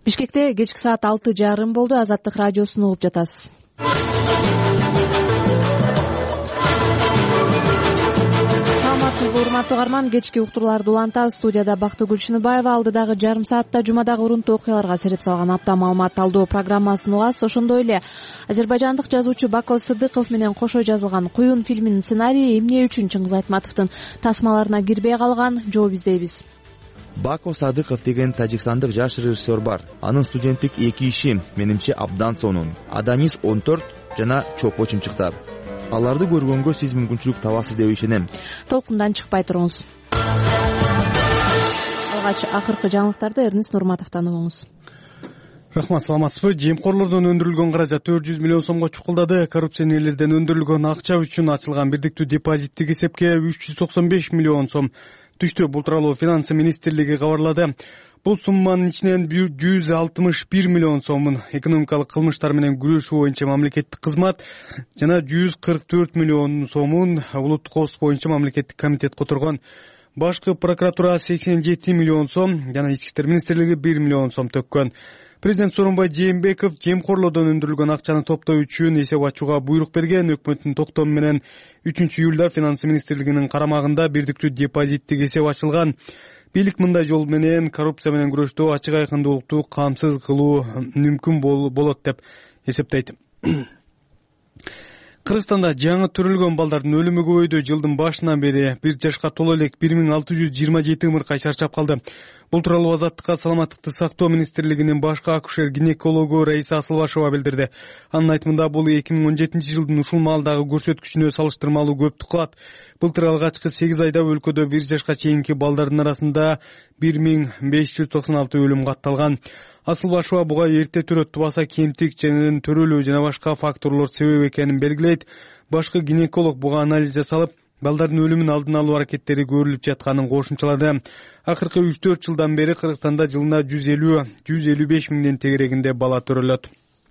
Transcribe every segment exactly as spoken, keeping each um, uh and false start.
Бишкекте кечки саат алты жарым болду. Азаттык радиосун угуп жатасыз. Саламатсызбы урматтуу угарман, кечки уктурууларды улантабыз. Студияда Бактыгүл Чыныбаева. Алдыдагы жарым саатта жумадагы урунтуу окуяларга сереп салган апта маалымат талдоо программасын угасыз. Ошондой эле азербайжандык жазуучу Бако Сыдыков менен кошо жазылган Куюн фильминин сценарийи эмне үчүн Чыңгыз Айтматовдун тасмаларына кирбей калган, жооп издейбиз. Бако Садыков деген тажикстандык жаш режиссер бар. Анын студенттик эки иши менимче абдан сонун. Аданис он төрт жана Чопо чымчыктар. Аларды көргөнгө сиз мүмкүнчүлүк табасыз деп ишенем. Толкундан чыкпай туруңуз. Алгач акыркы жаңылыктарды Эрнест Нурматовдон угуңуз. Рахмат, саламатсызбы? Жемкорлордон өндүрүлгөн каражат төрт жүз миллион сомго чукулдады. Коррупционерлерден өндүрүлгөн акча үчүн ачылган бирдиктүү депозиттик эсепке үч жүз токсон беш миллион сом түштү. Бул тууралуу Финансы министрлиги кабарлады. Бул сумманын ичинен жүз алтымыш бир миллион сомун экономикалык кылмыштар менен күрөшүү боюнча мамлекеттик кызмат жана жүз кырк төрт миллион сомун улуттук коопсуздук боюнча мамлекеттик комитет которгон. Башкы прокуратура сексен жети миллион сом жана Ички иштер министрлиги бир миллион сом төккөн. Президент Сооронбай Жээнбеков жемкорлордон өндүрүлгөн акчаны топтоо үчүн эсеп ачууга буйрук берген. Өкмөттүн токтому менен үчүнчү июлда Финансы министрлигинин карамагында бирдиктүү депозиттик эсеп ачылган. Бийлик мындай жол менен коррупция менен күрөштө ачык айкындуулукту камсыз кылуу мүмкүн болот деп эсептейт. Кыргызстанда жаңы төрөлгөн балдардын өлүмү көбөйдү. Жылдын башынан бери бир жашка толо элек бир миң алты жүз жыйырма жети ымыркай шарчап калды. Бул тууралуу Азаттыкка саламаттыкты сактоо министрлигинин башкы акушер-гинекологу Раиса Асылбашева билдирди. Анын айтымында бул эки миң он жетинчи жылдын ушул маалдагы көрсөткүчүнө салыштырмалуу көптүк кылат. Былтыр алгачкы сегиз айда өлкөдө бир жашка чейинки балдардын арасында бир миң беш жүз токсон алты өлүм катталган. Асылбашева буга эрте төрөттү баса кемтик жана төрөлүү жана башка факторлор себеп экенин белгилейт. Башкы гинеколог буга анализ жасалып, балдардын өлүмүн алдын алуу аракеттери көрүлүп жатканын кошумчалады. Акыркы үч төрт жылдан бери Кыргызстанда жылына жүз элүү жүз элүү беш миңден тегерегинде бала төрөлөт.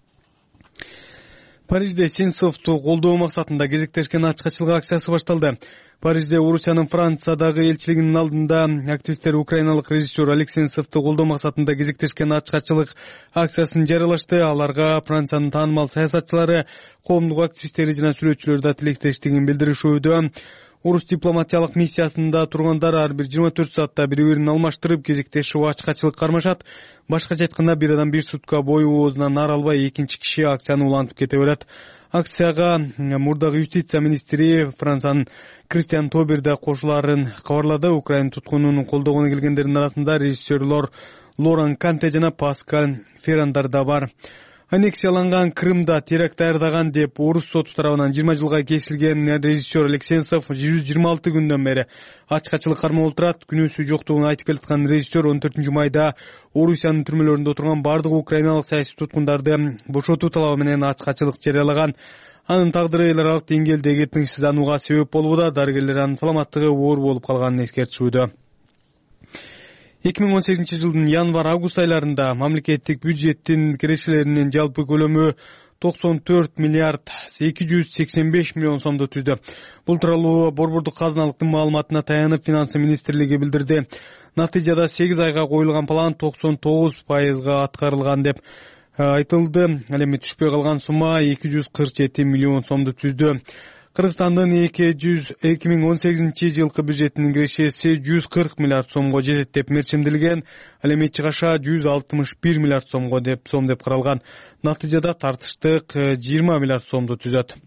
Парижде Сенцовду колдоо максатында кезектешкен ачкачылык акциясы башталды. Парижде Орусиянын Франциядагы элчилигинин алдында активисттер украиналык режиссер Олег Сенцовду колдоо максатында кезектешкен ачкачылык акциясын жарыялашты. Аларга Франциянын таанымал саясатчылары, коомдук активисттери жана сүрөтчүлөр да тилектештигин билдиришүүдө. Орус дипломатиялык миссиясында тургандар ар бир жыйырма төрт саатта бири-бирин алмаштырып кезектешип ачкачылык кармашат. Башкача айтканда бир адам бир сутка бою оозунан наар албай экинчи киши акцияны улантып кете берет. Акцияга мурдагы юстиция министри Франциянын Кристиан Тобер да кошулаарын кабарлады. Украина туткунун колдогону келгендердин арасында режиссерлор Лоран Канте жана Паскаль Феррандар да бар. Аннексияланган Крымда теракт даярдаган деп орус соту тарабынан жыйырма жылга кесилген режиссер Олег Сенцов жүз жыйырма алты күндөн бери ачкачылык кармоо олтурат. Күнөөсү жоктугун айтып келаткан режиссер он төртүнчү майда Орусиянын түрмөлөрүндө отурган бардык украиналык саясий туткундарды бошотуу талабы менен ачкачылык жарыялаган. Анын тагдыры эл аралык деңгээлдеги тынчсызданууга себеп болууда. Дарыгерлер анын саламаттыгы оор болуп калганын эскертишүүдө. эки миң он сегизинчи жылдын январь-август айларында мамлекеттик бюджеттин кирешелеринин жалпы көлөмү токсон төрт миллиард эки жүз сексен беш миллион сомду түздү. Бул тууралуу Борбордук казыналыктын маалыматына таянып Финансы министрлиги билдирди. Натыйжада сегиз айга коюлган план токсон тогуз пайызга аткарылган деп айтылды. Ал эми түшпөй калган сумма эки жүз кырк жети миллион сомду түздү. Кыргызстандын эки миң он сегизинчи жылкы бюджетинин кирешеси жүз кырк миллиард сомго жетет деп мерчимдилген. Ал эми чыгаша жүз алтымыш бир миллиард сомго деп сом деп каралган. Натыйжада тартыштык жыйырма миллиард сомду түзөт.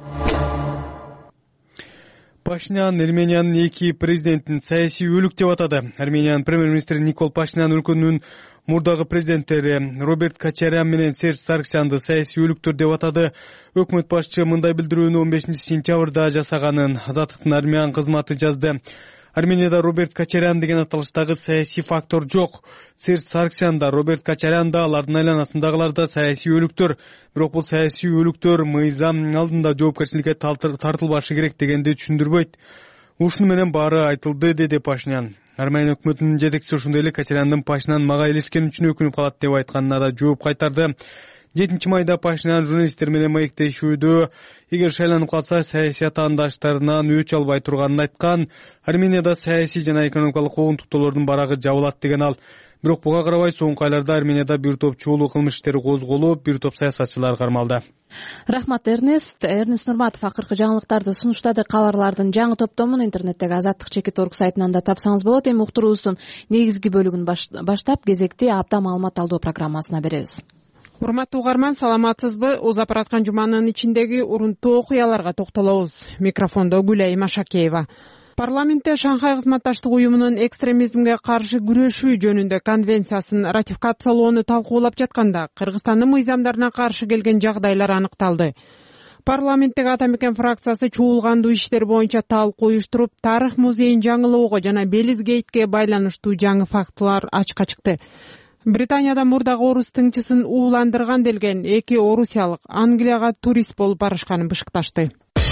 Пашинян Армениянын эки президентин саясий өлүк деп атады. Армениянын премьер-министри Никол Пашинян өлкөнүн мурдагы президенттери Роберт Кочарян менен Серж Саргсянды саясий өлүктөр деп атады. Өкмөт башчы мындай билдирүүнү он бешинчи сентябрда жасаганын Азаттыктын Армян кызматы жазды. Арменияда Роберт Кочарян деген аталыштагы саясий фактор жок. Серж Саргсян да, Роберт Кочарян да, алардын айланасындагылар да саясий өлүктөр. Бирок бул саясий өлүктөр мыйзам алдында жоопкерчиликке тартылбашы керек дегенди түшүндүрбөйт. Ушуну менен баары айтылды, деди Пашинян. Армения өкмөтүнүн жетекчиси ошондой эле Кочаряндын Пашинян мага илишкени үчүн өкүнүп калат деп айтканына да жооп кайтарды. жетинчи майда Пашинян журналисттер менен маектешүүдө эгер шайланып калса саясий атаандаштарынан өч албай турганын айткан. Арменияда саясий жана экономикалык куугунтуктоолордун барагы жабылат деген ал. Бирок буга карабай соңку айларда Арменияда бир топ чоолуу кылмыш иштери козголуп, бир топ саясатчылар кармалды. Рахмат Эрнест. Эрнест Нурматов акыркы жаңылыктарды сунуштады. Кабарлардын жаңы топтомун интернеттеги азаттык чекит орг сайтынан да тапсаңыз болот. Эми уктуруубуздун негизги бөлүгүн баштап кезекти апта маалымат талдоо программасына беребиз. Урматтуу угарман, саламатсызбы? Узап бараткан жуманын ичиндеги урунттуу окуяларга токтолобуз. Микрофондо Гүлай Машакеева. Парламентте Шанхай кызматташтык уюмунун экстремизмге каршы күрөшүү жөнүндө конвенциясын ратификациялоону талкуулап жатканда Кыргызстандын мыйзамдарына каршы келген жагдайлар аныкталды. Парламенттеги Ата Мекен фракциясы чуулгандуу иштер боюнча талкуу уюштуруп, тарых музейин жаңылоого жана Белизгейтке байланыштуу жаңы фактылар ачыкка чыкты. Британияда мурдагы орус тыңчысын ууландырган делген эки орусиялык Англияга турист болуп барышканын бышыкташты.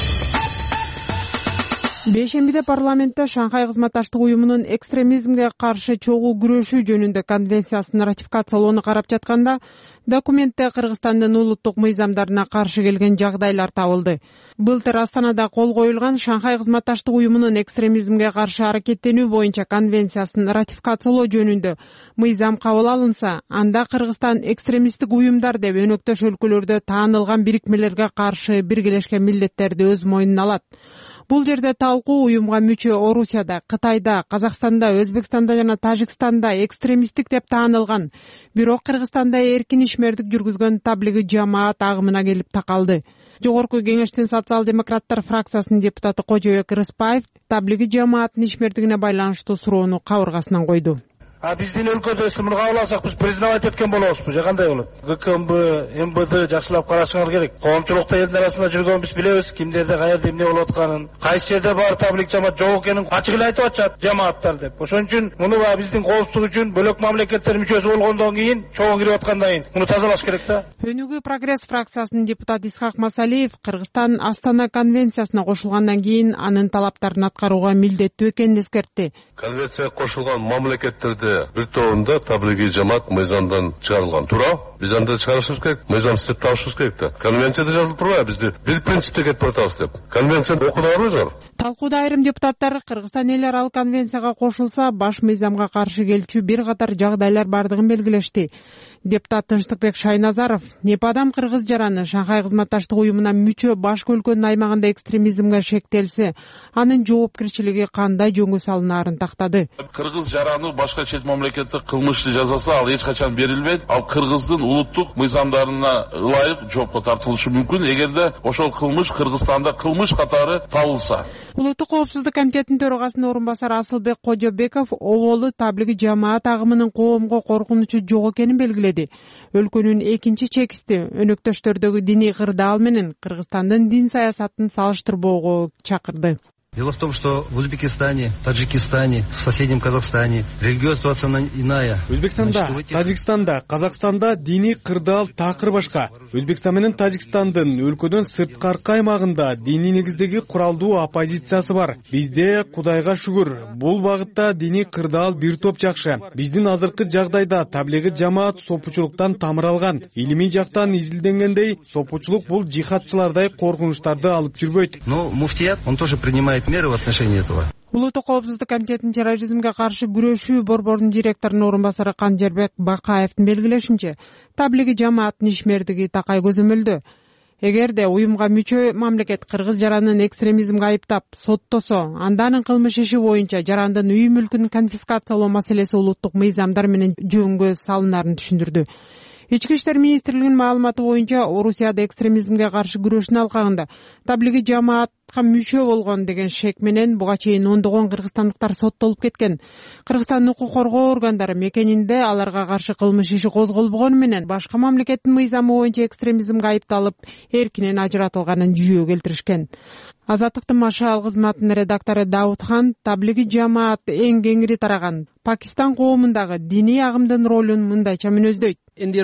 Бейшембиде парламентте Шанхай кызматташтык уюмунун экстремизмге каршы чогуу күрөшүү жөнүндө конвенциясын ратификациялоону карап жатканда, документте Кыргызстандын улуттук мыйзамдарына каршы келген жагдайлар табылды. Былтыр Астанада кол коюлган Шанхай кызматташтык уюмунун экстремизмге каршы аракеттенүү боюнча конвенциясын ратификациялоо жөнүндө мыйзам кабыл алынса, анда Кыргызстан экстремисттик уюмдар деп өнөктөш өлкөлөрдө таанылган бирикмелерге каршы биргелешкен милдеттерди өз мойнуна алат. Бул жерде талкуу уюмга мүчө Орусияда, Кытайда, Казакстанда, Өзбекстанда жана Тажикстанда экстремисттик деп таанылган, бирок Кыргызстанда эркин ишмердик жүргүзгөн таблиги жамаат агымына келип такалды. Жогорку кеңештин социал-демократтар фракциясынын депутаты Кожобек Рыспаев таблиги жамааттын ишмердигине байланыштуу суроону кабыргасынан койду. А биздин өлкөдө сымырга аласак биз признавать эткен болобузбу же кандай болот? ГКМБ, МВД жакшылап карашыңар керек. Коомчулукта элдин арасында жүргөнбүз билебиз, кимдерде каерде эмне болуп атканын, кайсы жерде бар таблик жамаат жок экенин ачык эле айтып атышат жамааттар деп. Ошон үчүн муну биздин коопсуздук үчүн бөлөк мамлекеттер мүчөсү болгондон кийин, чогуу кирип аткандан кийин муну тазалаш керек да. Өнүгүү прогресс фракциясынын депутаты Исхак Масалиев Кыргызстан Астана конвенциясына кошулгандан кийин анын талаптарын аткарууга милдеттүү экенин эскертти. Конвенцияга кошулган мамлекеттерде бир тобунда таблиги жамаат мыйзамдан чыгарылган. Туура? Биз анда чыгарышыбыз керек, мыйзам иштеп табышыбыз керек да. Конвенцияда жазылып турбайбы бизди бир принципте кетип баратабыз деп. Конвенцияны окудуңарбы? Талкууда айрым депутаттар Кыргызстан эл аралык конвенцияга кошулса, баш мыйзамга каршы келчү бир катар жагдайлар бардыгын белгилешти. Депутат Тынчтыкбек Шайназаров Непадам кыргыз жараны Шанхай кызматташтык уюмуна мүчө башка өлкөнүн аймагында экстремизмге шектелсе, анын жоопкерчилиги кандай жөнгө салынаарын тактады. Кыргыз жараны башка чет мамлекетте кылмышты жазаса, ал эч качан берилбейт. Ал Кыргыздын улуттук мыйзамдарына ылайык жоопко тартылышы мүмкүн, эгерде ошол кылмыш Кыргызстанда кылмыш катары табылса. Улуттук коопсуздук комитетинин төрагасынын орун басары Асылбек Кожобеков оболу таблиги жамаат агымынын коомго коркунучу жок экенин белгиледи. Өлкөнүн экинчи чекисти өнөктөштөрдөгү диний кырдаал менен Кыргызстандын дин саясатын салыштырбоого чакырды. Дело в том, что в Узбекистане, Таджикистане, в соседнем Казахстане религиозная ситуация иная. Өзбекстанда, Таджикстанда, Казакстанда диний кырдаал такыр башка. Өзбекстан менен Тажикстандын өлкөдөн сырткаркы аймагында диний негиздеги куралдуу оппозициясы бар. Бизде Кудайга шүгүр, бул багытта диний кырдаал бир топ жакшы. Биздин азыркы жагдайда таблиги жамаат сопучулуктан тамыр алган. Илимий жактан изилденгендей, сопучулук бул жихадчылардай коркунучтарды алып жүрбөйт. Но муфтият, он тоже принимает меры в отношении этого. Улуттук коопсуздук комитетинин терроризмге каршы күрөшүү борборунун директорунун орун басары Канжербек Бакаевдин белгилешинче, таблиги жамааттын ишмердиги такай көзөмөлдө. Эгерде уюмга мүчө мамлекет кыргыз жаранын экстремизмге айыптап соттосо, анда анын кылмыш иши боюнча жарандын үй мүлкүн конфискациялоо маселеси улуттук мыйзамдар менен жөнгө салынарын түшүндүрдү. Ички иштер министрлигинин маалыматы боюнча, Орусияда экстремизмге каршы күрөшүүнүн алкагында таблиги жамаатка мүчө болгон деген шек менен буга чейин ондогон кыргызстандыктар соттолуп кеткен. Кыргызстандын укук коргоо органдары мекенинде аларга каршы кылмыш иши козголбогону менен башка мамлекеттин мыйзамы боюнча экстремизмге айыпталып, эркинен ажыратылганын жүйө келтиришкен. Азаттыктын машаал кызматынын редактору Даудхан таблиги жамаат эң кеңири тараган Пакистан коомундагы диний агымдын ролун мындайча мүнөздөйт.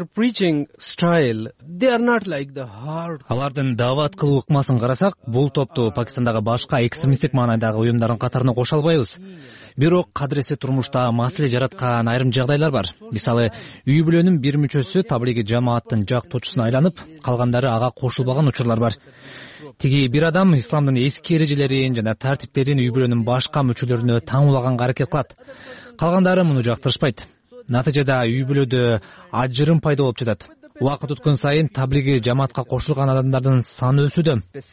Алардын даават кылуу ыкмасын карасак, бул топту Пакистандагы башка экстремисттик маанайдагы уюмдардын катарына кошо албайбыз. Бирок кадыресе турмушта маселе жараткан айрым жагдайлар бар. Мисалы, үй бүлөнүн бир мүчөсү таблиги жамааттын жактоочусуна айланып, калгандары ага кошулбаган учурлар бар. Тиги бир адам исламдын эски эрежелерин жана тартиптерин үй бүлөнүн башка мүчөлөрүнө таңуулаганга аракет кылат. Калгандары муну жактырышпайт. натыйжада үй бүлөдө ажырым пайда болуп жатат. Убакыт өткөн сайын таблиги жамаатка кошулган адамдардын саны өсүүдө.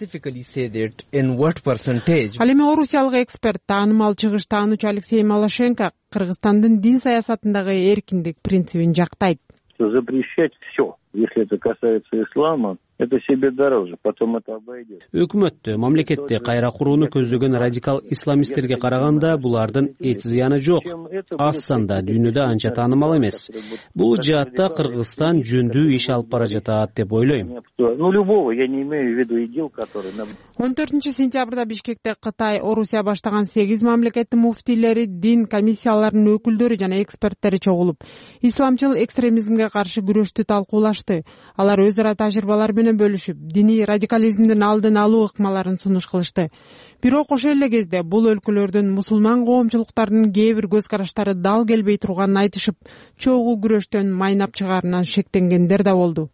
Ал эми орусиялык эксперт, таанымал чыгыш таануучу Алексей Малашенко Кыргызстандын дин саясатындагы эркиндик принцибин жактайт. Запрещать все, если это касается ислама, это себе дороже, потом это обойдет. Өкмөттө, мамлекетте кайра курууну көздөгөн радикал исламисттерге караганда булардын эч зыяны жок. Аз санда дүйнөдө анча таанымал эмес. Бул жаатта Кыргызстан жөндүү иш алып бара жатат деп ойлойм. Ну, любого, я не имею в виду идил, который... он төртүнчү сентябрда Бишкекте Кытай, Орусия баштаган сегиз мамлекеттин муфтийлери, дин комиссияларынын өкүлдөрү жана эксперттери чогулуп, исламчыл экстремизмге каршы күрөштү талкуулашты. Алар өз ара тажрыйбалар менен бөлүшүп, диний радикализмдин алдын алуу ыкмаларын сунуш кылышты. Бирок ошол эле кезде бул өлкөлөрдүн мусулман коомчулуктарынын кээ бир көз караштары дал келбей турганын айтышып, чогуу күрөштөн майнап чыгаарынан шектенгендер да болду.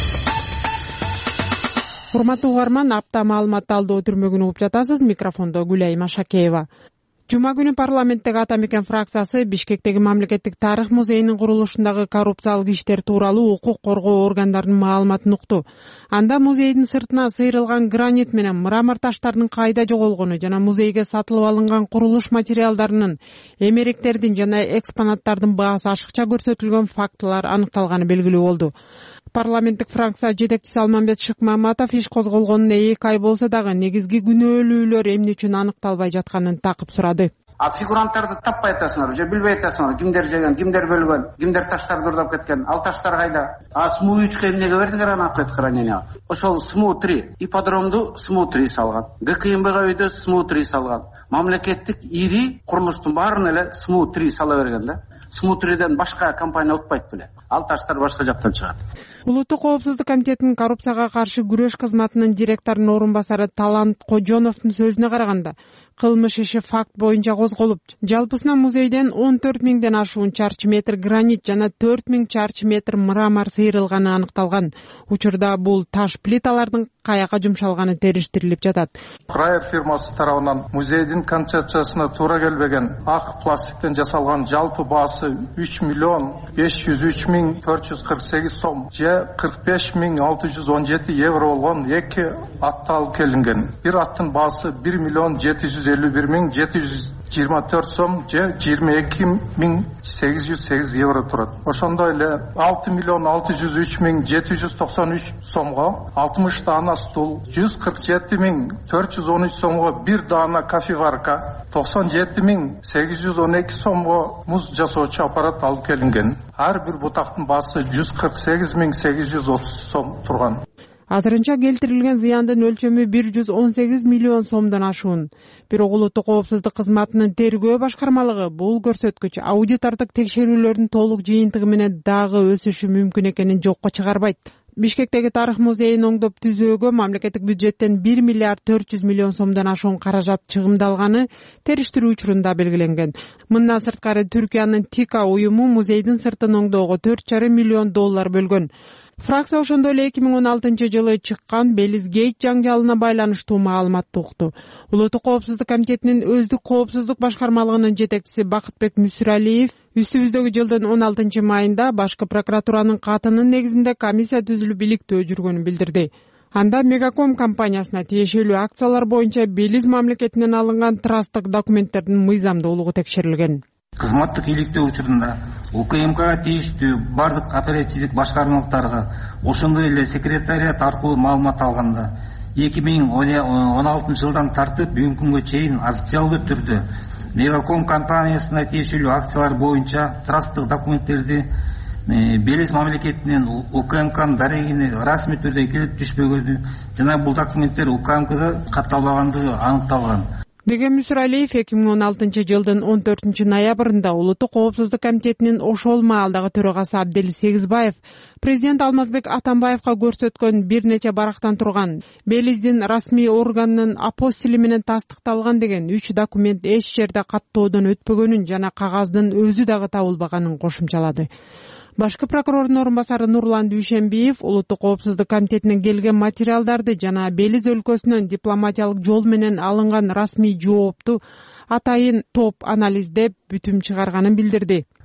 Урматтуу угарман, апта маалымат талдоо түрмөгүн угуп жатасыз. Микрофондо Гүлайым Ашакеева. Жума күнү парламенттеги Ата Мекен фракциясы Бишкектеги мамлекеттик тарых музейинин курулушундагы коррупциялык иштер тууралуу укук коргоо органдарынын маалыматын укту. Анда музейдин сыртына сыйрылган гранит менен мрамор таштардын кайда жоголгону жана музейге сатылып алынган курулуш материалдарынын, эмеректердин жана экспонаттардын баасы ашыкча көрсөтүлгөн фактылар аныкталганы белгилүү болду. Парламенттик фракция жетекчиси Алмамбет Шыкмаматов иш козголгонуна эки ай болсо дагы негизги күнөөлүүлөр эмне үчүн аныкталбай жатканын такып сурады. А фигуранттарды таппай атасыңар, же билбей атасыңар, кимдер жеген, кимдер бөлгөн, кимдер таштарды урдап кеткен, ал таштар кайда? А СМУ үчкө эмнеге бердиңер аны акет хранения? Ошол СМУ три, ипподромду СМУ три салган, ГКМБга өйдө СМУ три салган. Мамлекеттик ири курулуштун баарын эле СМУ три сала берген да. СМУ триден башка компания утпайт беле. Ал таштар башка жактан чыгат. Улуттук коопсуздук комитетинин коррупцияга каршы күрөш кызматынын директорунун орун басары Талант Кожоновдун сөзүнө караганда, кылмыш иши факт боюнча козголуп, жалпысынан музейден он төрт миңден ашуун чарчы метр гранит жана төрт миң чарчы метр мрамор сыйрылганы аныкталган. Учурда бул таш плиталардын каяка жумшалганы териштирилип жатат. Крайер фирмасы тарабынан музейдин концепциясына туура келбеген ак пластиктен жасалган жалпы баасы үч миллион беш жүз үч миң төрт жүз кырк сегиз сом же кырк беш миң алты жүз он жети евро болгон эки атты алып келинген. Бир аттын баасы бир миллион жети жүз элүү бир миң жети жүз жыйырма төрт сом же жыйырма эки миң сегиз жүз сегиз евро турат. Ошондой эле алты миллион алты жүз үч миң жети жүз токсон үч сомго алтымыш даана стул, жүз кырк жети миң төрт жүз он үч сомго бир даана кофеварка, токсон жети миң сегиз жүз он эки сомго муз жасоочу аппарат алып келинген. Ар бир бутактын баасы жүз кырк сегиз миң сегиз жүз отуз сом турган. Азырынча келтирилген зыяндын өлчөмү бир жүз он сегиз миллион сомдон ашуун. Бирок улуттук коопсуздук кызматынын тергөө башкармалыгы бул көрсөткүч аудитордук текшерүүлөрдүн толук жыйынтыгы менен дагы өсүшү мүмкүн экенин жокко чыгарбайт. Бишкектеги тарых музейин оңдоп түзөөгө мамлекеттик бюджеттен бир миллиард төрт жүз миллион сомдон ашуун каражат чыгымдалганы териштирүү учурунда белгиленген. Мындан сырткары Түркиянын ТИКА уюму музейдин сыртын оңдоого төрт жарым миллион доллар бөлгөн. Фракция ошондой эле эки миң он алтынчы жылы чыккан Белиз Гейт жаңжалына байланыштуу маалыматты укту. Улуттук коопсуздук комитетинин өздүк коопсуздук башкармалыгынын жетекчиси Бакытбек Мүсүралиев үстүбүздөгү жылдын он алтынчы майында башкы прокуратуранын катынын негизинде комиссия түзүлүп иликтөө жүргөнүн билдирди. Анда Мегаком компаниясына тиешелүү акциялар боюнча Белиз мамлекетинен алынган трасттык документтердин мыйзамдуулугу текшерилген. Кызматтык иликтөө учурунда УКМКга тийиштүү бардык оперативдик башкармалыктарга ошондой эле секретариат аркылуу маалымат алганда эки миң он алтынчы жылдан тартып бүгүнкү күнгө чейин официалдуу түрдө Мегаком компаниясына тиешелүү акциялар боюнча трасттык документтерди Белиз мамлекетинен УКМКнын дарегине расмий түрдө келип түшпөгөнү жана бул документтер УКМКда катталбагандыгы аныкталган. Деген Мүсүралиев эки миң он алтынчы жылдын он төртүнчү ноябрында Улуттук коопсуздук комитетинин ошол маалдагы төрагасы Абдели Сегизбаев президент Алмазбек Атамбаевка көрсөткөн бир нече барактан турган Белиздин расмий органынын апостили менен тастыкталган деген үч документ эч жерде каттоодон өтпөгөнүн жана кагаздын өзү дагы табылбаганын кошумчалады. Башкы прокурордун орун басары Нурлан Дүйшенбиев Улуттук коопсуздук комитетинен келген материалдарды жана Белиз өлкөсүнөн дипломатиялык жол менен алынган расмий жоопту атайын топ анализдеп бүтүм чыгарганын билдирди.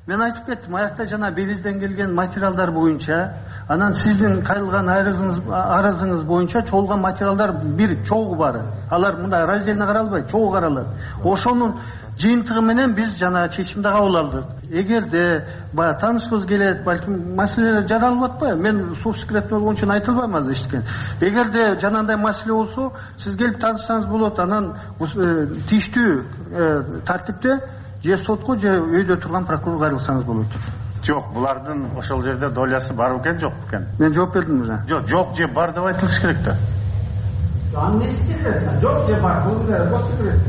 мен айтып кеттим, аякта жана Белизден келген материалдар боюнча, анан сиздин кайрылган арызыңыз боюнча чогулган материалдар бир чогуу бар. Алар мындай раздельно каралбайт, чогуу каралат. Ошонун жыйынтыгы менен биз жана чечимди кабыл алдык. Эгерде баягы таанышкыбыз келет, балким маселелер жаралып атпайбы? Мен субсекретный болгон үчүн айта албайм азыр эчтекен. Эгерде жанагындай маселе болсо, сиз келип таанышсаңыз болот. Анан тийиштүү тартипте же сотко же өйдө турган прокурор кайрылсаңыз болот. Жок, булардын ошол жерде долясы бар экен, жок экен? Мен жооп бердим уже. Жок, жок же бар деп айтылыш керек да. Аны не секрет? Жок же бар, бул бул секрет.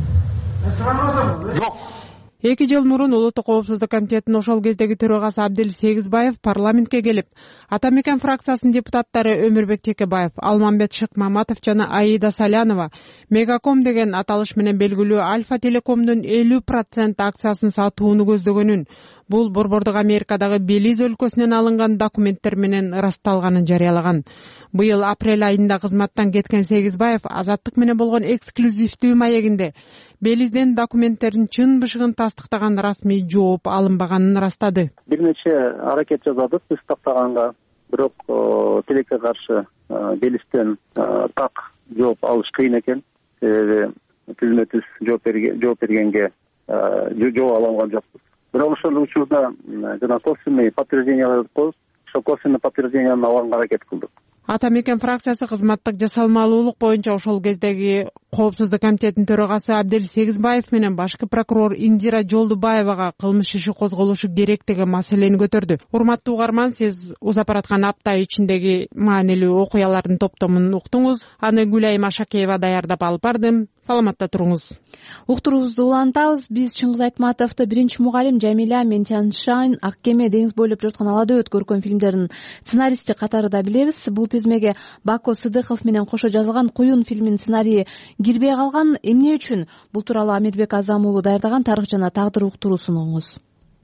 Жок. Эки жыл мурун Улуттук коопсуздук комитетинин ошол кездеги төрагасы Абдел Сегизбаев парламентке келип, Ата мекен фракциясынын депутаттары Өмүрбек Текебаев, Алмамбет Шыкмаматов жана Аида Салянова Мегаком деген аталыш менен белгилүү Альфа Телекомдун элүү процент акциясын сатууну көздөгөнүн, бул Борбордук Америкадагы Белиз өлкөсүнөн алынган документтер менен ырасталганын жарыялаган. Быйыл апрель айында кызматтан кеткен Сегизбаев Азаттык менен болгон эксклюзивдүү маегинде Белизден документтердин чын бышыгын тастыктаган расмий жооп алынбаганын ырастады. Бир нече аракет жасадык биз тактаганга, бирок тилекке каршы Белизден так жооп алыш кыйын экен. Себеби түзмө түз жооп бергенге жооп ала алган жокпуз. Бирок ошол учурда жана косвенный подтверждение коюп, ошол косвенный подтверждениени алганга аракет кылдык. Ата мекен фракциясы кызматтык жасалмалуулук боюнча ошол кездеги коопсуздук комитетинин төрагасы Абдел Сегизбаев менен башкы прокурор Индира Жолдубаевага кылмыш иши козголушу керек деген маселени көтөрдү. Урматтуу угарман, сиз узап бараткан апта ичиндеги маанилүү окуялардын топтомун уктуңуз. Аны Гүлайым Ашакеева даярдап алып бардым. Саламатта туруңуз. Уктуруубузду улантабыз. Биз Чыңгыз Айтматовду биринчи мугалим Жамиля Ментяншайн, Ак кеме, Деңиз бойлоп жаткан алада өт көркөм фильмдеринин сценаристи катарында билебиз. Бул тизмеге Бако Сыдыков менен кошо жазылган Куюн фильминин сценарийи кирбей калган. Эмне үчүн? Бул тууралуу Амирбек Азам уулу даярдаган Тарых жана тагдыр уктуруусун угуңуз.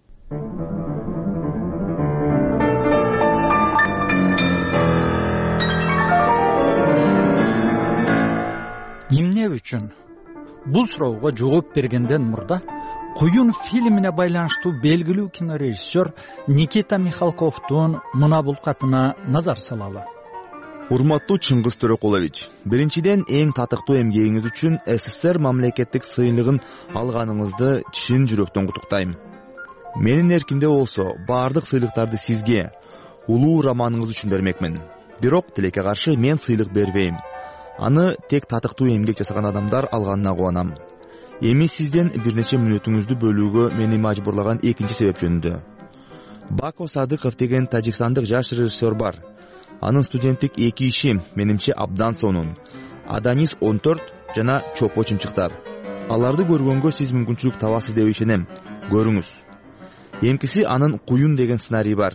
Эмне үчүн? Бул суроого жооп бергенден мурда Куюн фильмине байланыштуу белгилүү кинорежиссер Никита Михалковдун мына бул катына назар салалы. Урматтуу Чыңгыз Төрөкулович, биринчиден эң татыктуу эмгегиңиз үчүн СССР мамлекеттик сыйлыгын алганыңызды чын жүрөктөн куттуктайм. Менин эркимде болсо, баардык сыйлыктарды сизге, улуу романыңыз үчүн бермекмин. Бирок тилекке каршы мен сыйлык бербейм. Аны тек татыктуу эмгек жасаган адамдар алганына кубанам. Эми сизден бир нече мүнөтүңүздү бөлүүгө мени мажбурлаган экинчи себеп жөнүндө. Бако Садыков деген тажикстандык жаш режиссер бар. Анын студенттик эки иши менимче абдан сонун. Аданис он төрт жана Чопо чымчыктар. Аларды көргөнгө сиз мүмкүнчүлүк табасыз деп ишенем. Көрүңүз. Эмкиси анын Куюн деген сценарий бар.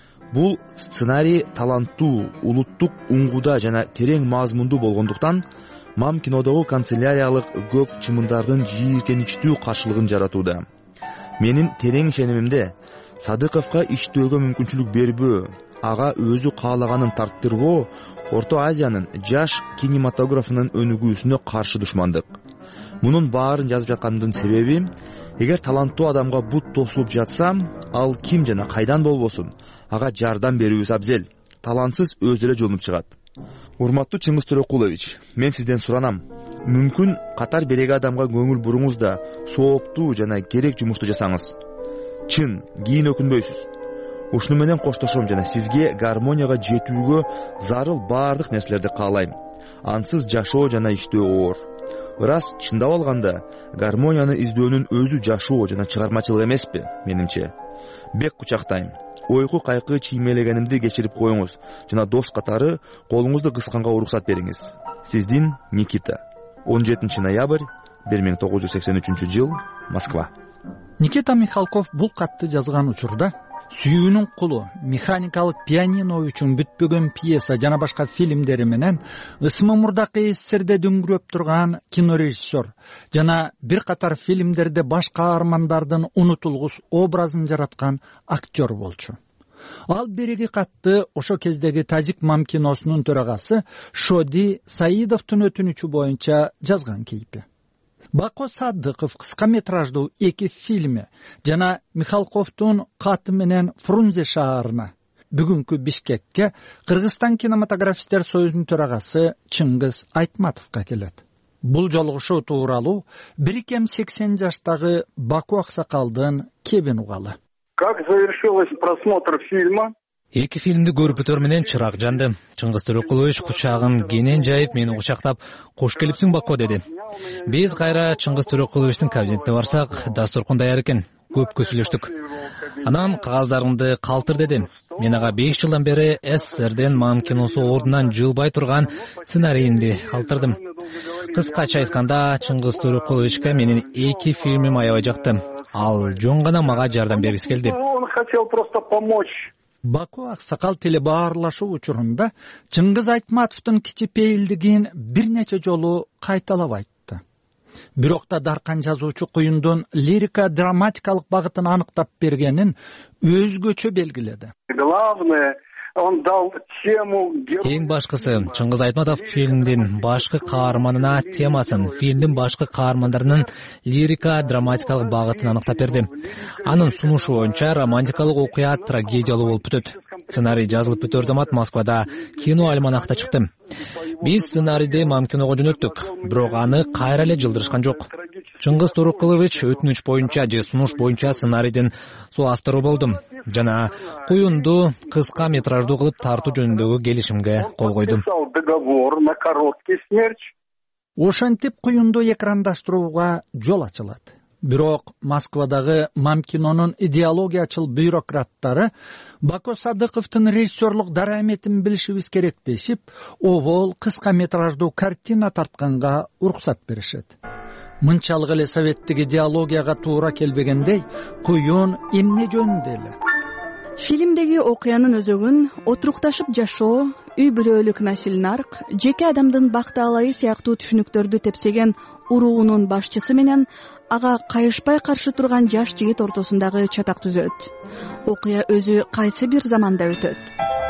Бул сценарий таланттуу, улуттук уңгуда жана терең мазмундуу болгондуктан мам кинодогу канцеляриялык көк чымындардын жийиркеничтүү каршылыгын жаратууда. Менин терең ишенимимде Садыковго иштөөгө мүмкүнчүлүк бербөө, ага өзү каалаганын тарттырбоо Орто Азиянын жаш кинематографынын өнүгүүсүнө каршы душмандык. Мунун баарын жазып жаткандын себеби, эгер таланттуу адамга бут тосулуп жатса, ал ким жана кайдан болбосун, ага жардам берүүбүз абзел. Талантсыз өзү эле жолунуп чыгат. Урматтуу Чыңгыз Төрөкулович, мен сизден суранам. Мүмкүн катар береги адамга көңүл буруңуз да сооптуу жана керек жумушту жасаңыз. Чын, кийин өкүнбөйсүз. Ушуну менен коштошом жана сизге гармонияга жетүүгө зарыл баардык нерселерди каалайм. Ансыз жашоо жана иштөө оор. Ырас, чындап алганда, гармонияны издөөнүн өзү жашоо жана чыгармачылык эмеспи, менимче. Бек кучактайм. Ойку кайкы чиймелегенимди кечирип коюңуз жана дос катары колуңузду кысканга уруксат бериңиз. Сиздин Никита. он жетинчи ноябрь бир миң тогуз жүз сексен үчүнчү жыл, Москва. Никита Михалков бул катты жазган учурда Сүйүүнүн кулу, механикалык пианино үчүн бүтпөгөн пьеса жана башка фильмдери менен ысмы мурдакы СССРде дүңгүрөп турган кинорежиссер жана бир катар фильмдерде баш каармандардын унутулгус образын жараткан актер болчу. Ал береги катты ошо кездеги тажик мам киносунун төрагасы Шоди Саидовдун өтүнүчү боюнча жазган кейпи. Бако Садыков кыска метраждуу эки фильми жана Михалковдун каты менен Фрунзе шаарына, бүгүнкү Бишкекке Кыргызстан кинематографисттер союзунун төрагасы Чыңгыз Айтматовго келет. Бул жолугушуу тууралуу бир кем сексен жаштагы Баку аксакалдын кебин угалы. Как завершилась просмотр фильма? Эки фильмди көрүп өтөр менен чырак жанды. Чыңгыз Төрөкулович кучагын кенен жайып мени кучактап, "Кош келипсиң Бако" деди. Биз кайра Чыңгыз Төрөкуловичтин кабинетине барсак, дастуркун даяр экен. Көп көсүлөштүк. Анан кагаздарыңды калтыр деди. Мен ага беш жылдан бери СССРден мам киносу ордунан жылбай турган сценарийимди калтырдым. Кыскача айтканда, Чыңгыз Төрөкуловичке менин эки фильмим аябай жакты. Ал жөн гана мага жардам бергиси келди. Он хотел просто помочь. Баку аксакал телебаарлашуу учурунда Чыңгыз Айтматовдун кичипейилдигин бир нече жолу кайталап айтты. Бирок да даркан жазуучу куюндун лирика драматикалык багытын аныктап бергенин өзгөчө белгиледи. Главное, он дал тему. Эң башкысы, Чыңгыз Айтматов фильмдин башкы каарманына темасын, фильмдин башкы каармандарынын лирика драматикалык багытын аныктап берди. Анын сунушу боюнча романтикалык окуя трагедиялуу болуп бүтөт. Сценарий жазылып бүтөр замат Москвада кино альманахта чыкты. Биз сценарийди мам киного жөнөттүк, бирок аны кайра эле жылдырышкан жок. Чыңгыз Төрөкулович өтүнүч боюнча же сунуш боюнча сценарийдин соавтору болдум жана куюнду кыска метраждуу кылып тартуу жөнүндөгү келишимге кол койдум. Договор на короткий смерч. Ошентип куюнду экрандаштырууга жол ачылат. Бирок Москвадагы мам кинонун идеологиячыл бюрократтары Бако Садыковдун режиссерлук дараметин билишибиз керек дешип, обол кыска метраждуу картина тартканга уруксат беришет. Мынчалык эле советтик идеологияга туура келбегендей, куюн эмне жөнүндө эле? Фильмдеги окуянын өзөгүн отурукташып жашоо, үй бүлөлүк насилнарк, жеке адамдын бакты алайы сыяктуу түшүнүктөрдү тепсеген уруунун башчысы менен ага кайышпай каршы турган жаш жигит ортосундагы чатак түзөт. Окуя өзү кайсы бир заманда өтөт.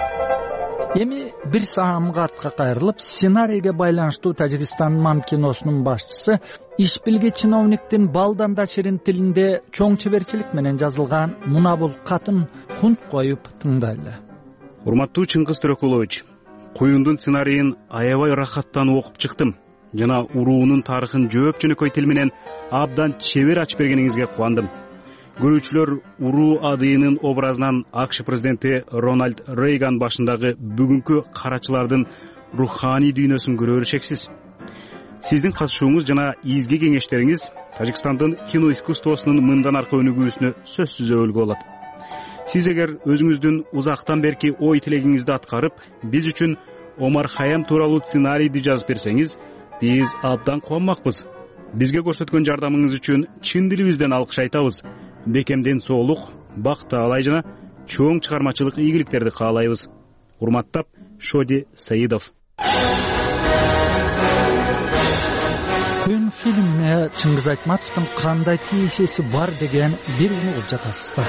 Эми бир саамга артка кайрылып, сценарийге байланыштуу Тажикстан мам киносунун башчысы иш билги чиновниктин балданда ширин тилинде чоң чеберчилик менен жазылган мына бул катын кунт коюп тыңдайлы. Урматтуу Чыңгыз Төрөкулович, куюндун сценарийин аябай рахаттанып окуп чыктым жана уруунун тарыхын жөөп жөнөкөй тил менен абдан чебер ачып бергениңизге кубандым. Көрүүчүлөр уруу адыйынын образынан АКШ президенти Рональд Рейган башындагы бүгүнкү карачылардын руханий дүйнөсүн көрөрү шексиз. Сиздин катышууңуз жана изги кеңештериңиз Тажикстандын кино искусствосунун мындан аркы өнүгүүсүнө сөзсүз өбөлгө болот. Сиз эгер өзүңүздүн узактан берки ой тилегиңизди аткарып, биз үчүн Омар Хаям тууралуу сценарийди жазып берсеңиз, биз абдан кубанмакпыз. Бизге көрсөткөн жардамыңыз үчүн чын дилибизден алкыш айтабыз. Бекемден соолук, бак таалай жана чоң чыгармачылык ийгиликтерди каалайбыз. Урматтап, Шоди Саидов. Күйүн фильмине Чыңгыз Айтматовдун кандай тиешеси бар деген бир угуп жатасыздар.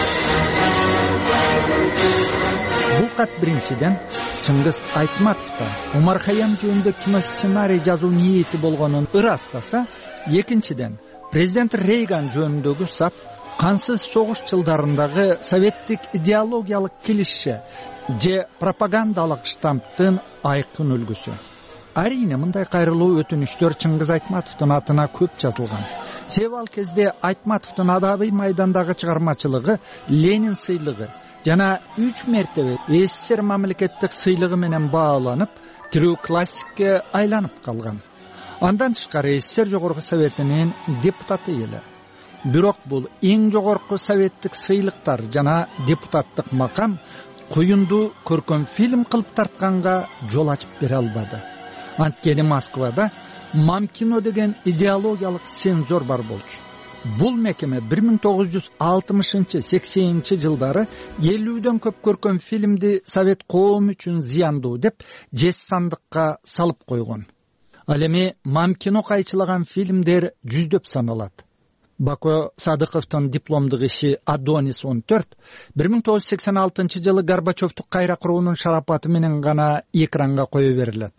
Бул кат биринчиден Чыңгыз Айтматовдо Омар Хаям жөнүндө кино сценарий жазуу ниети болгонун ырастаса, экинчиден президент Рейган жөнүндөгү сап кансыз согуш жылдарындагы советтик идеологиялык килишше же пропагандалык штамптын айкын үлгүсү. Арийне мындай кайрылуу өтүнүчтөр Чыңгыз Айтматовдун атына көп жазылган. Себеби ал кезде Айтматовдун адабый майдандагы чыгармачылыгы Ленин сыйлыгы жана үч мертебе СССР мамлекеттик сыйлыгы менен бааланып, тирүү классикке айланып калган. Андан тышкары СССР жогорку советинин депутаты эле. Бирок бул эң жогорку советтик сыйлыктар жана депутаттык макам куюнду көркөм фильм кылып тартканга жол ачып бере албады. Анткени Москвада мам кино деген идеологиялык цензор бар болчу. Бул мекеме бир миң тогуз жүз алтымышынчы сексенинчи жылдары элүүдөн көп көркөм фильмди совет коому үчүн зыяндуу деп жез сандыкка салып койгон. Ал эми мам кино кайчылаган фильмдер жүздөп саналат. Бако Садыковдун дипломдук иши Адонис он төрт бир миң тогуз жүз сексен алтынчы жылы Горбачевду кайра куруунун шарапаты менен гана экранга кое берилет.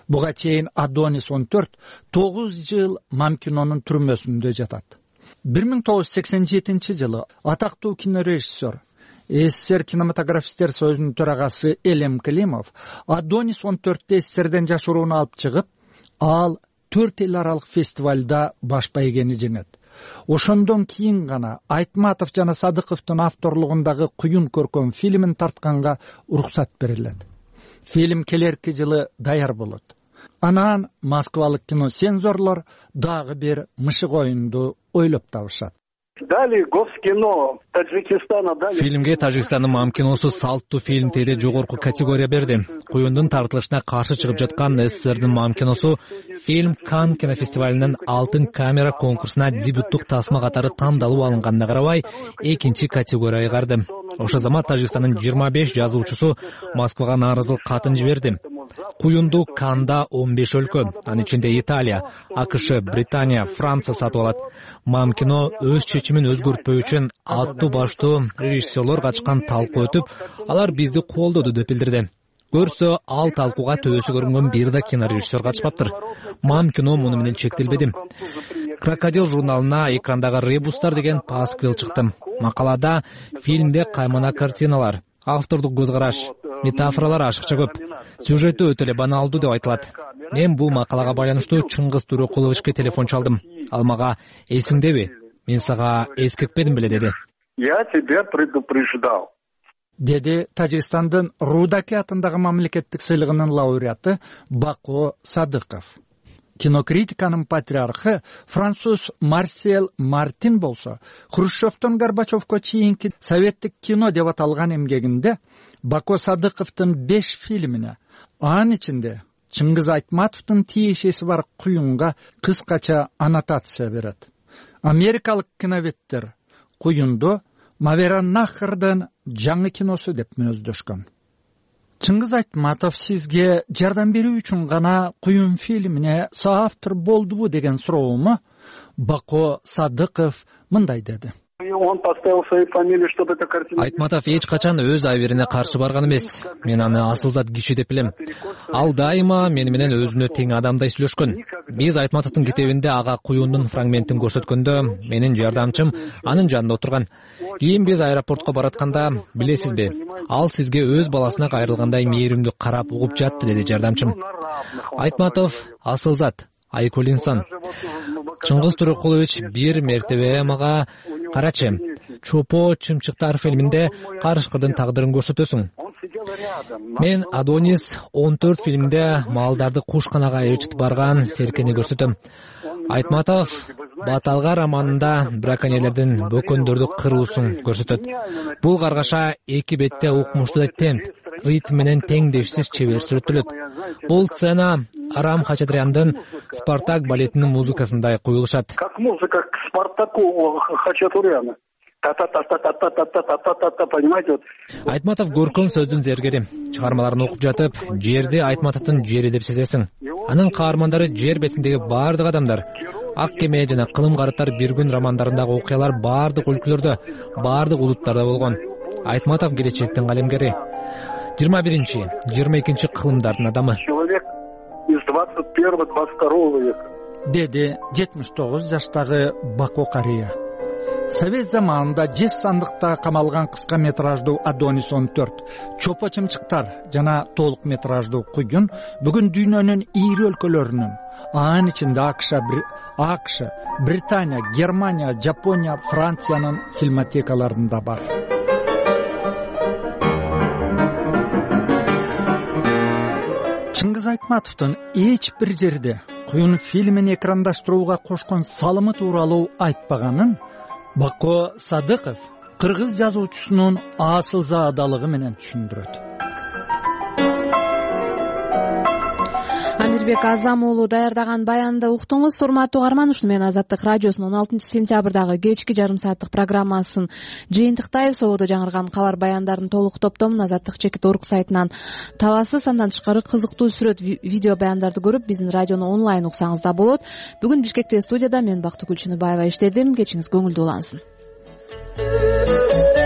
буга чейин Адонис он төрт тогуз жыл Мамкинонун түрмөсүндө жатат. бир миң тогуз жүз сексен жетинчи жылы атактуу кинорежиссер, СССР кинематографисттер союзунун төрагасы Элем Климов Адонис он төрттө СССРден жашырууну алып чыгып, ал төрт эл аралык фестивалда баш байгени жеңет. Ошондон кийин гана Айтматов жана Садыковдун авторлугундагы Куюн көркөм фильмин тартканга уруксат берилет. Фильм келерки жылы даяр болот. Анан москвалык киносензорлор дагы бир мышык оюнду ойлоп табышат. Далее Госкино Таджикистана дали. Фильмге Тажикстандын Мамкиносу салттуу фильм тере жогорку категория берди. Куюндун тартылышына каршы чыгып жаткан СССРдин Мамкиносу фильм Канн кинофестивалинин алтын камера конкурсуна дебюттук тасма катары тандалып алынганына карабай экинчи категорияга карды. Ошол замат Тажикстандын жыйырма беш жазуучусу Москвага нааразылык катын жиберди. Куюнду Каннда он беш өлкө, анын ичинде Италия, АКШ, Британия, Франция сатып алат. Мамкино өз чечимин өзгөртпөө үчүн аттуу баштуу режиссерлор катышкан талкуу өтүп, алар бизди колдоду деп билдирди. Көрсө, ал талкууга төбөсү көрүнгөн бир да кинорежиссер катышпаптыр. Мамкино муну менен чектелбеди. Крокодил журналына экрандагы ребустар деген пасквил чыкты. Макалада фильмде каймана картиналар, автордук көз караш, метафоралар ашыкча көп. Сюжети өтө эле баналдуу деп айтылат. Мен бул макалага байланыштуу Чыңгыз Төрөкуловичке телефон чалдым. Ал мага эсиңдеби? Мен сага эскертпедим беле деди. Я тебя предупреждал. Деди Тажикстандын Рудаки атындагы мамлекеттик сыйлыгынын лауреаты Бако Садыков. Кинокритиканын патриархы француз Марсел Мартин болсо, Хрущевдон Горбачевко чейинки советтик кино деп аталган эмгегинде Бако Садыковдун беш фильмине, анын ичинде Чыңгыз Айтматовдун тиешеси бар Куюнга кыскача аннотация берет. Америкалык киноветтер Куюнду Мавераннахрдын жаңы киносу деп мүнөздөшкөн. Чыңгыз Айтматов сизге жардам берүү үчүн гана Куюн фильмине соавтор болдубу деген суроому Бако Садыков мындай деди. Он поставил свою фамилию, чтобы эта картина... Айтматов эч качан өз аберине каршы барган эмес. Мен аны асылзат киши деп билем. Ал дайыма мени менен өзүнө тең адамдай сүйлөшкөн. Биз Айтматовдун китебинде ага Куюндун фрагментин көрсөткөндө менин жардамчым анын жанында отурган. Кийин биз аэропортко баратканда, билесизби, ал сизге өз баласына кайрылгандай мээримдүү карап угуп жатты деди жардамчым. Айтматов асылзат, айкөл инсан. Чыңгыз Төрөкулович бир мертебе мага карачы, Чопо чымчыктар фильминде Карышкырдын тагдырын көрсөтөсүң. Мен Адонис он төрт фильминде малдарды кушканага ээрчитип барган серкени көрсөтөм. Айтматов Баталга романында браконьерлердин бөкөндөрдү кыруусун көрсөтөт. Бул каргаша эки бетте укмуштуу темп, ыйт менен теңдешсиз чебер сүрөттөлөт. Бул сцена Арам Хачатряндын Спартак балетинин музыкасындай коюлушат. Как музыка к Спартаку Хачатуряна. Та-та-та-та-та-та-та-та-та-та-та, понимаете? Айтматов көркөм сөздүн зергери. Чыгармаларын окуп жатып, жерди Айтматовдун жери деп сезесиң. Анын каармандары жер бетиндеги бардык адамдар. Ак кеме жана Кылым карыттар бир күн романдарындагы окуялар бардык өлкөлөрдө, бардык улуттарда болгон. Айтматов келечектин калемгери. жыйырма биринчи, жыйырма экинчи кылымдардын адамы. Человек из двадцать первого двадцать второго века. Деди жетимиш тогуз жаштагы Бако карыя. Совет заманында жез сандыкта камалган кыска метраждуу Адонис он төрт, Чопо чымчыктар жана толук метраждуу Куюн бүгүн дүйнөнүн ийри өлкөлөрүнүн, анын ичинде АКШ, Британия, Германия, Жапония, Франциянын фильмотекаларында бар. Чыңгыз Айтматовдун эч бир жерде Куюн фильмин экрандаштырууга кошкон салымы тууралуу айтпаганын Бако Садыков кыргыз жазуучусунун асылзаадалыгы менен түшүндүрөт. Амирбек Азам уулу даярдаган баянды уктуңуз. Урматтуу угарман, ушуну менен Азаттык радиосунун он алтынчы сентябрдагы кечки жарым сааттык программасын жыйынтыктайбыз. Сободо жаңырган калар баяндардын толук топтомун Азаттык чекит орг сайтынан табасыз. Андан тышкары кызыктуу сүрөт, видео баяндарды көрүп, биздин радиону онлайн уксаңыз да болот. Бүгүн Бишкекте студияда мен Бактыгүл Чыныбаева иштедим. Кечиңиз көңүлдүү улансын.